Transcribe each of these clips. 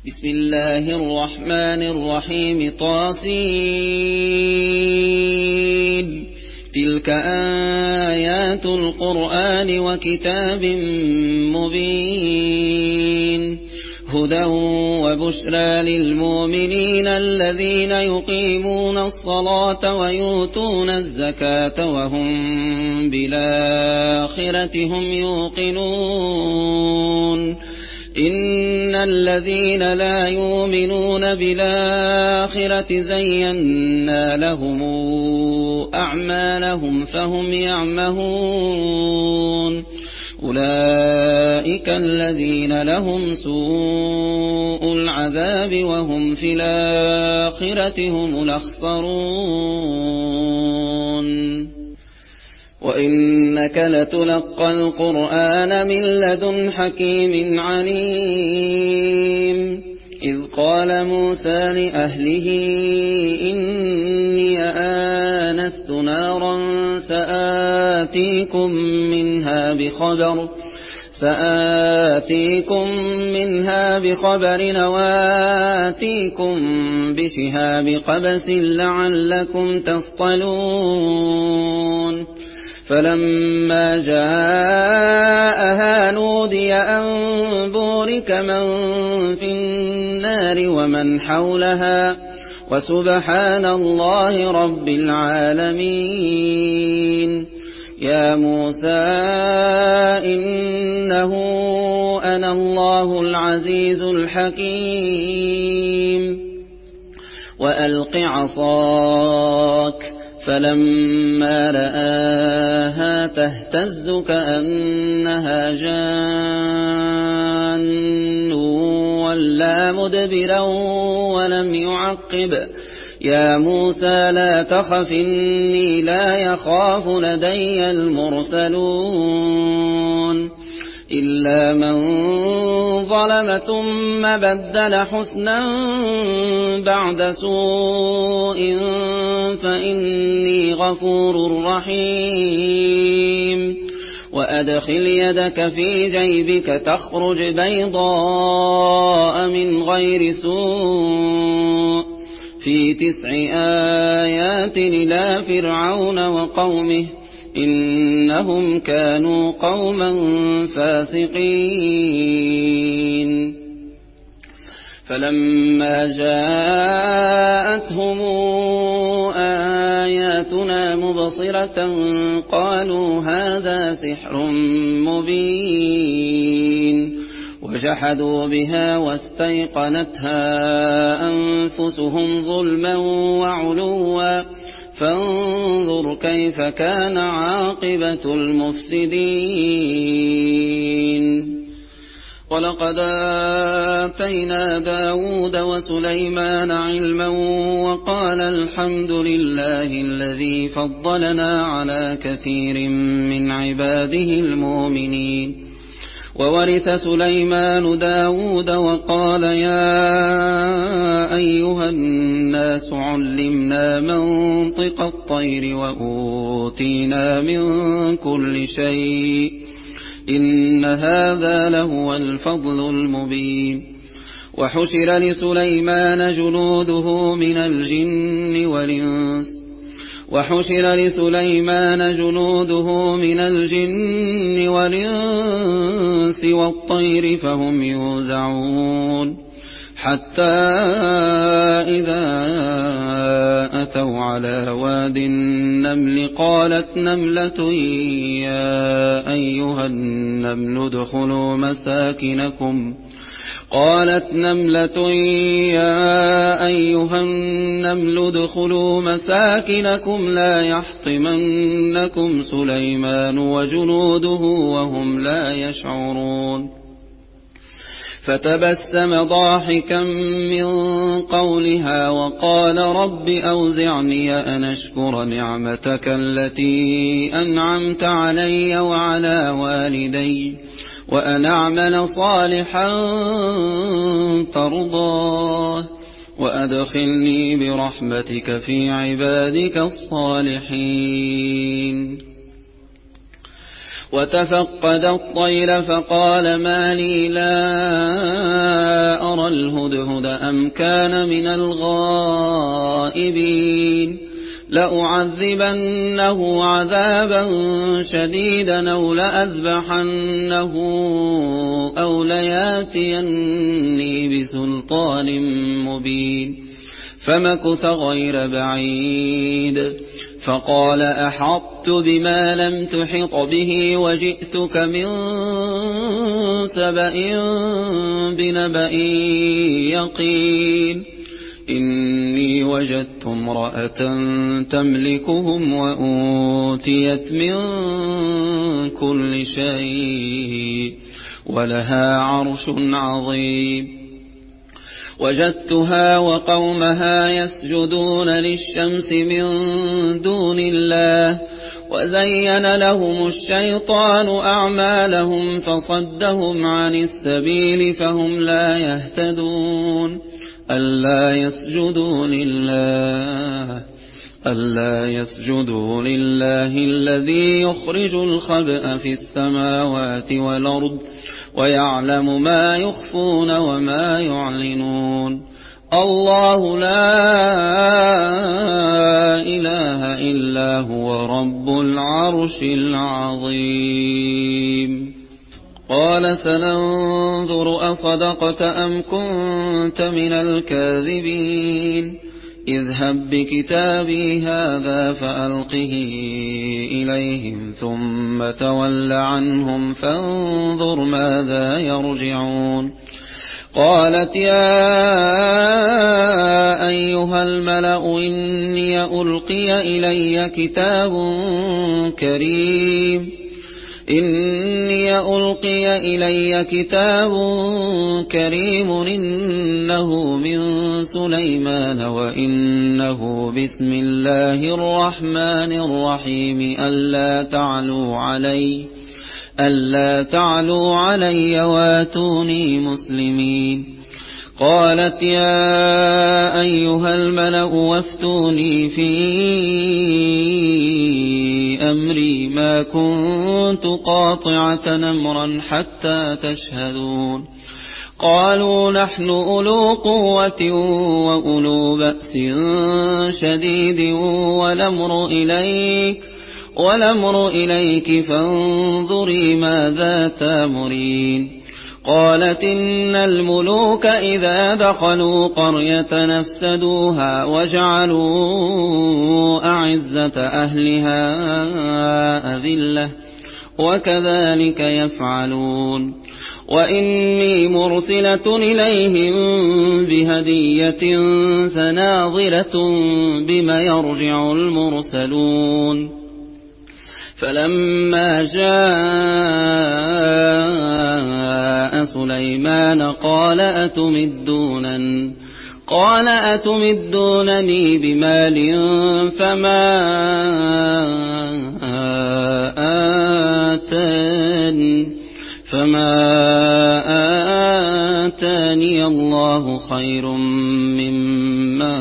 بسم الله الرحمن الرحيم طاسين تلك آيات القرآن وكتاب مبين هدى وبشرى للمؤمنين الذين يقيمون الصلاة ويؤتون الزكاة وهم بالآخرة هم يوقنون إن الذين لا يؤمنون بالآخرة زينا لهم أعمالهم فهم يعمهون أولئك الذين لهم سوء العذاب وهم في الآخرة هم الأخسرون وإنك لتلقى القرآن من لدن حكيم عليم إذ قال موسى لأهله إني آنست نارا سآتيكم منها بخبر وآتيكم بشهاب قبس لعلكم تصطلون فلما جاءها نودي أن بورك من في النار ومن حولها وسبحان الله رب العالمين يا موسى إنه أنا الله العزيز الحكيم وألق عصاك فلما رآها تهتز كأنها جان ولا مدبرا ولم يعقب يا موسى لا تخف إني لا يخاف لدي المرسلون إلا من ظلم ثم بدل حسنا بعد سوء فإني غفور رحيم وأدخل يدك في جيبك تخرج بيضاء من غير سوء في 9 آيات إلى فرعون وقومه إنهم كانوا قوما فاسقين فلما جاءتهم آياتنا مبصرة قالوا هذا سحر مبين وجحدوا بها واستيقنتها أنفسهم ظلما وعلوا فانظر كيف كان عاقبة المفسدين ولقد آتينا داود وسليمان علما وقال الحمد لله الذي فضلنا على كثير من عباده المؤمنين وورث سليمان داود وقال يا أيها الناس علمنا منطق الطير وأوتينا من كل شيء إن هذا لهو الفضل المبين وحشر لسليمان جنوده من الجن والإنس والطير فهم يوزعون حتى إذا أتوا على واد النمل قالت نملة يا أيها النمل ادخلوا مساكنكم لا يحطمنكم سليمان وجنوده وهم لا يشعرون فتبسم ضاحكا من قولها وقال رب أوزعني أن أشكر نعمتك التي أنعمت علي وعلى والدي وأن أعمل صالحا ترضاه وأدخلني برحمتك في عبادك الصالحين وتفقد الطير فقال ما لي لا أرى الهدهد أم كان من الغائبين لأعذبنه عذابا شديدا أو لأذبحنه أو لياتيني بسلطان مبين فمكث غير بعيد فقال أحطت بما لم تحط به وجئتك من سبأ بنبأ يقين إني وجدت امرأة تملكهم وأوتيت من كل شيء ولها عرش عظيم وجدتها وقومها يسجدون للشمس من دون الله وزين لهم الشيطان أعمالهم فصدهم عن السبيل فهم لا يهتدون ألا يسجدوا لله الذي يخرج الخبأ في السماوات والأرض ويعلم ما يخفون وما يعلنون الله لا إله إلا هو رب العرش العظيم قال سننظر أصدقت أم كنت من الكاذبين اذهب بكتابي هذا فألقه إليهم ثم تول عنهم فانظر ماذا يرجعون قالت يا أيها الملأ إني ألقي إلي كتاب كريم إنه من سليمان وإنه بسم الله الرحمن الرحيم ألا تعلوا علي واتوني مسلمين قالت يا أيها الملأ وافتوني في أمري ما كنت قاطعة أمرا حتى تشهدون قالوا نحن أولو قوة وأولو بأس شديد والأمر إليك فانظري ماذا تأمرين قالت إن الملوك إذا دخلوا قرية نفسدوها وجعلوا أعزة أهلها أذلة وكذلك يفعلون وإني مرسلة إليهم بهدية فناظرة بما يرجع المرسلون فلما جاء سليمان قال أتمدونني بمال فما آتاني الله خير مما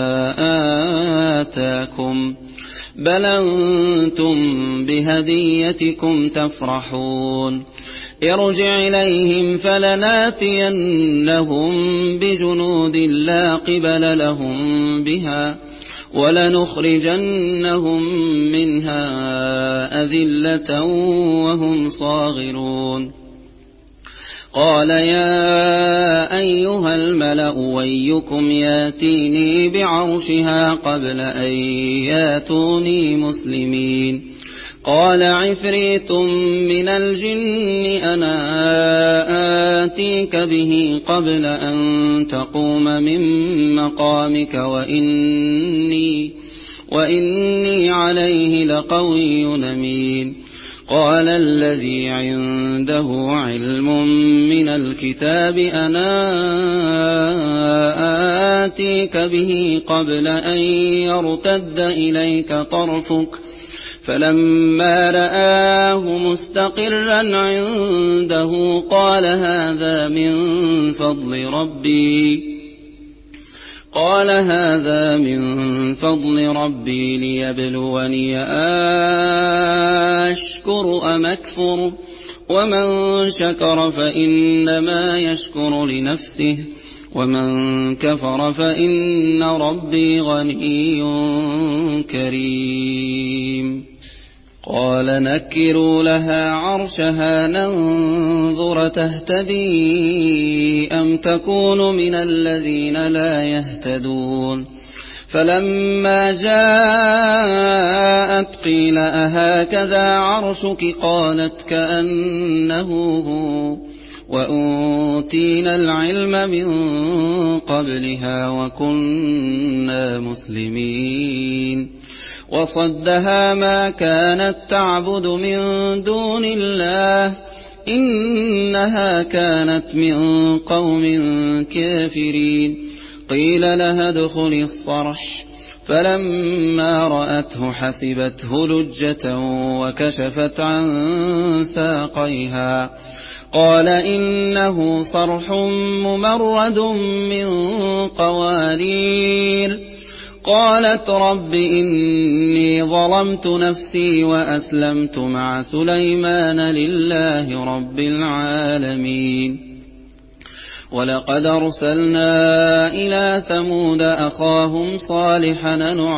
آتاكم بل أنتم بهديتكم تفرحون ارجع إليهم فلناتينهم بجنود لا قبل لهم بها ولنخرجنهم منها أذلة وهم صاغرون قال يا أيها الملأ ويكم ياتيني بعرشها قبل أن ياتوني مسلمين قال عفريت من الجن أنا آتيك به قبل أن تقوم من مقامك وإني عليه لقوي أمين قال الذي عنده علم من الكتاب أنا آتيك به قبل أن يرتد إليك طرفك فلما رآه مستقرا عنده قال هذا من فضل ربي ليبلوني أشكر أم أكفر ومن شكر فإنما يشكر لنفسه ومن كفر فإن ربي غني كريم قال نكروا لها عرشها ننظر تهتدي أم تكون من الذين لا يهتدون فلما جاءت قيل أهكذا عرشك قالت كأنه هو وأوتينا العلم من قبلها وكنا مسلمين وصدها ما كانت تعبد من دون الله إنها كانت من قوم كافرين قيل لها ادخل الصرح فلما رأته حسبته لجة وكشفت عن ساقيها قال إنه صرح ممرد من قوارير قالت رب إني ظلمت نفسي وأسلمت مع سليمان لله رب العالمين ولقد أرسلنا إلى ثمود أخاهم صالحا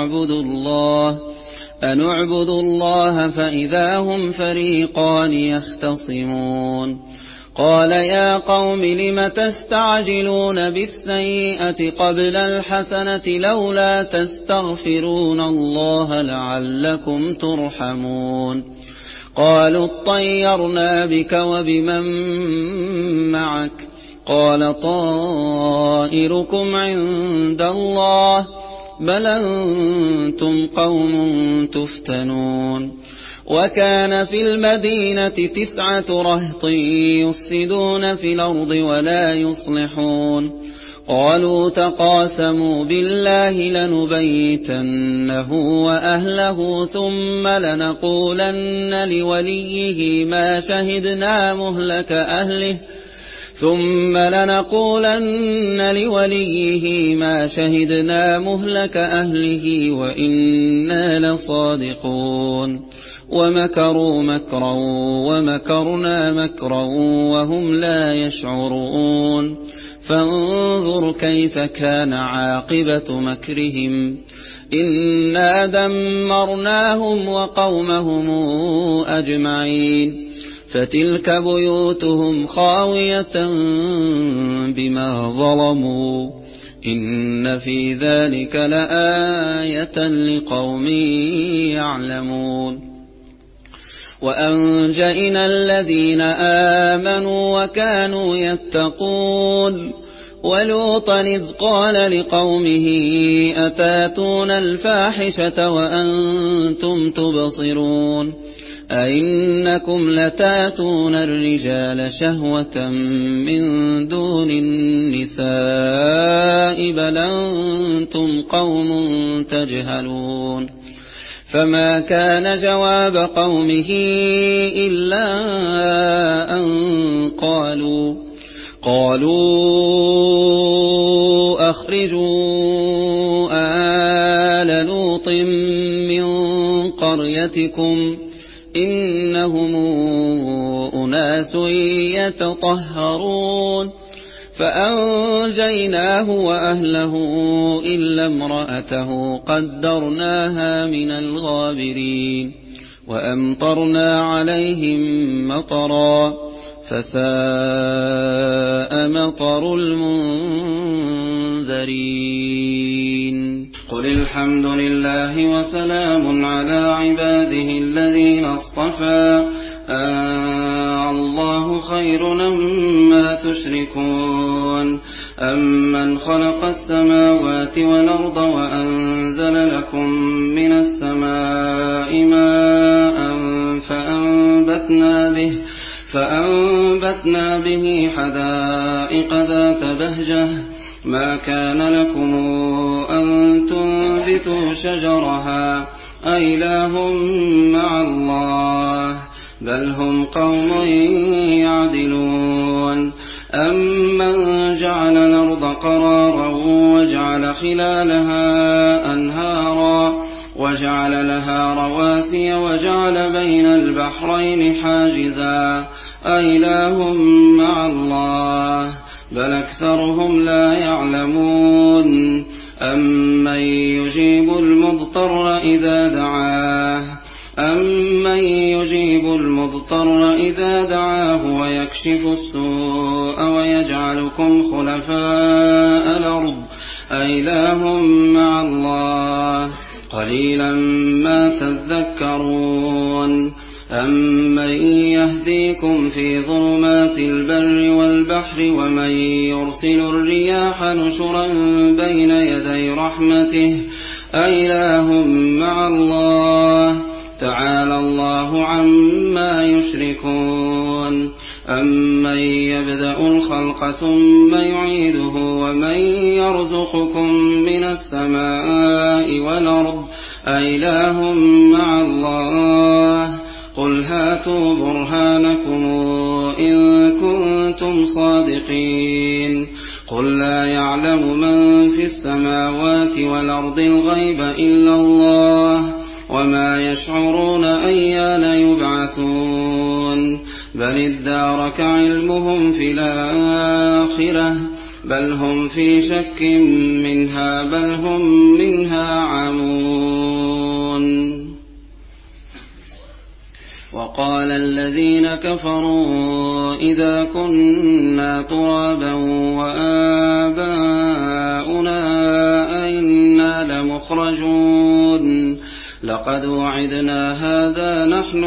أن اعبدوا الله فإذا هم فريقان يختصمون قال يا قوم لم تستعجلون بالسيئة قبل الحسنة لولا تستغفرون الله لعلكم ترحمون قالوا اطيرنا بك وبمن معك قال طائركم عند الله بل أنتم قوم تفتنون وكان في المدينة 9 رهط يفسدون في الأرض ولا يصلحون قالوا تقاسموا بالله لنبيتنه وأهله ثم لنقولن لوليه ما شهدنا مهلك أهله وإنا لصادقون ومكروا مكرا ومكرنا مكرا وهم لا يشعرون فانظر كيف كان عاقبة مكرهم إنا دمرناهم وقومهم أجمعين فتلك بيوتهم خاوية بما ظلموا إن في ذلك لآية لقوم يعلمون وأنجينا الذين آمنوا وكانوا يتقون ولوطا إذ قال لقومه أتاتون الفاحشة وأنتم تبصرون أئنكم لتاتون الرجال شهوة من دون النساء بل أنتم قوم تجهلون فما كان جواب قومه إلا أن قالوا أخرجوا آل لوط من قريتكم إنهم أناس يتطهرون فأنجيناه وأهله إلا امرأته قدرناها من الغابرين وأمطرنا عليهم مطرا فساء مطر المنذرين قل الحمد لله وسلام على عباده الذين اصطفى الله خير أما تشركون أمن خلق السماوات والأرض وأنزل لكم من السماء ماء فأنبتنا به حدائق ذات بهجة ما كان لكم أن تنبتوا شجرها أإله مع الله بل هم قوم يعدلون أمن جعل الأرض قرارا وجعل خلالها أنهارا وجعل لها رواسي وجعل بين البحرين حاجزا أإله مع الله بل أكثرهم لا يعلمون أمن يجيب المضطر إذا دعاه ويكشف السوء ويجعلكم خلفاء الأرض أإله مع الله قليلا ما تذكرون أمن يهديكم في ظلمات البر والبحر ومن يرسل الرياح نشرا بين يدي رحمته أإله مع الله تعالى الله عما يشركون أمن يبدأ الخلق ثم يعيده ومن يرزقكم من السماء والأرض أإله مع الله قل هاتوا برهانكم إن كنتم صادقين قل لا يعلم من في السماوات والأرض الغيب إلا الله وما يشعرون أيان يبعثون بل ادارك علمهم في الآخرة بل هم في شك منها بل هم منها عمون وقال الذين كفروا إذا كنا ترابا وآباؤنا أئنا لمخرجون لقد وعدنا هذا نحن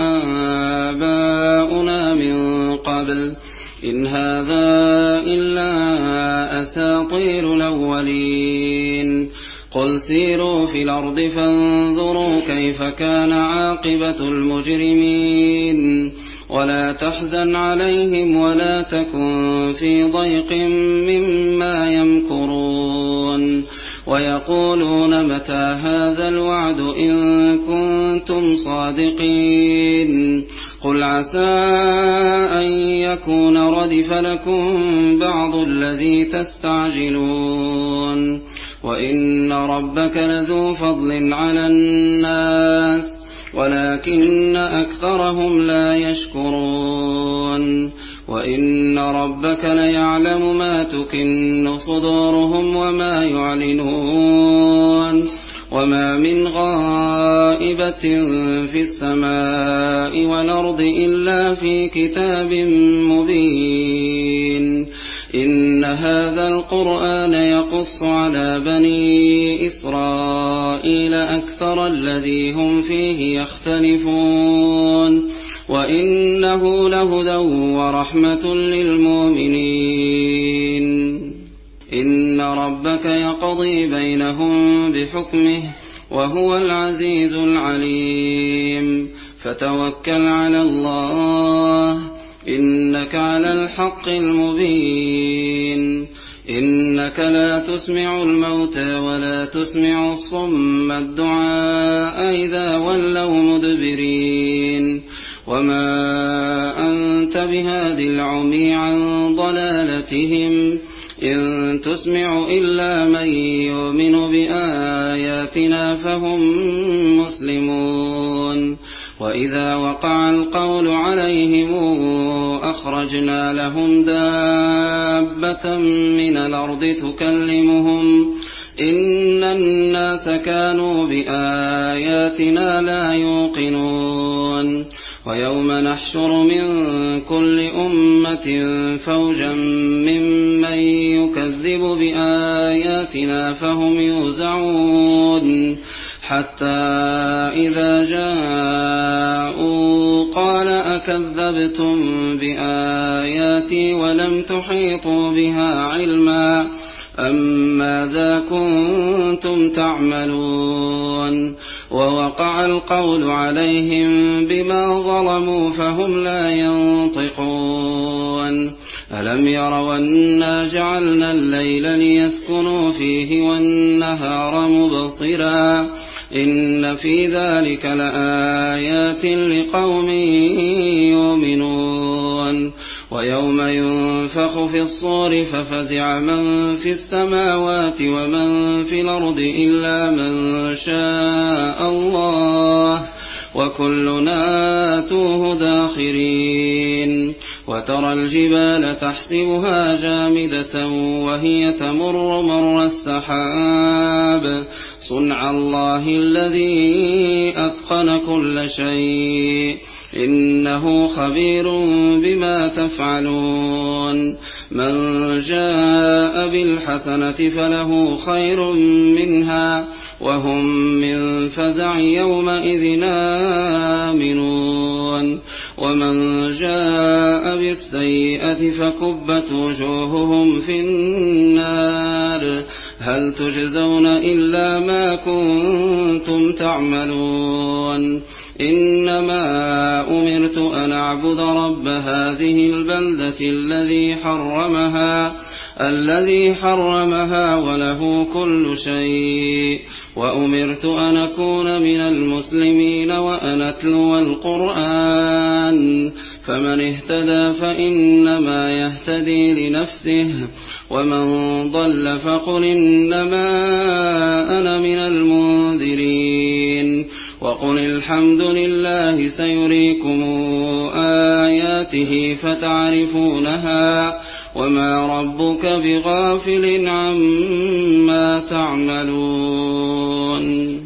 وآباؤنا من قبل إن هذا إلا أساطير الأولين قل سيروا في الأرض فانظروا كيف كان عاقبة المجرمين ولا تحزن عليهم ولا تكن في ضيق مما يمكرون ويقولون متى هذا الوعد إن كنتم صادقين قل عسى أن يكون ردف لكم بعض الذي تستعجلون وإن ربك لذو فضل على الناس ولكن أكثرهم لا يشكرون وإن ربك ليعلم ما تكن صدورهم وما يعلنون وما من غائبة في السماء والأرض إلا في كتاب مبين إن هذا القرآن يقص على بني إسرائيل أكثر الذي هم فيه يختلفون وإنه لهدى ورحمة للمؤمنين إن ربك يقضي بينهم بحكمه وهو العزيز العليم فتوكل على الله إنك على الحق المبين إنك لا تسمع الموتى ولا تسمع الصم الدعاء إذا ولوا مدبرين وما أنت بهاد العمي عن ضلالتهم إن تسمع إلا من يؤمن بآياتنا فهم مسلمون وإذا وقع القول عليهم أخرجنا لهم دابة من الأرض تكلمهم إن الناس كانوا بآياتنا لا يوقنون ويوم نحشر من كل أمة فوجا ممن يكذب بآياتنا فهم يوزعون حتى إذا جاءوا قال أكذبتم بآياتي ولم تحيطوا بها علما أم ماذا كنتم تعملون ووقع القول عليهم بما ظلموا فهم لا ينطقون ألم يروا أنا جعلنا الليل ليسكنوا فيه والنهار مبصرا إن في ذلك لآيات لقوم يؤمنون ويوم ينفخ في الصور ففزع من في السماوات ومن في الأرض إلا من شاء الله وكلنا آتوه داخرين وترى الجبال تحسبها جامدة وهي تمر مر السحاب صنع الله الذي أتقن كل شيء إنه خبير بما تفعلون من جاء بالحسنة فله خير منها وهم من فزع يومئذ آمنون ومن جاء بالسيئة فكبت وجوههم في النار هل تجزون إلا ما كنتم تعملون إنما أمرت أن أعبد رب هذه البلدة الذي حرمها وله كل شيء وأمرت أن أكون من المسلمين وأن أتلو القرآن فمن اهتدى فإنما يهتدي لنفسه ومن ضل فقل إنما أنا من المنذرين وقل الحمد لله سيريكم آياته فتعرفونها وما ربك بغافل عما تعملون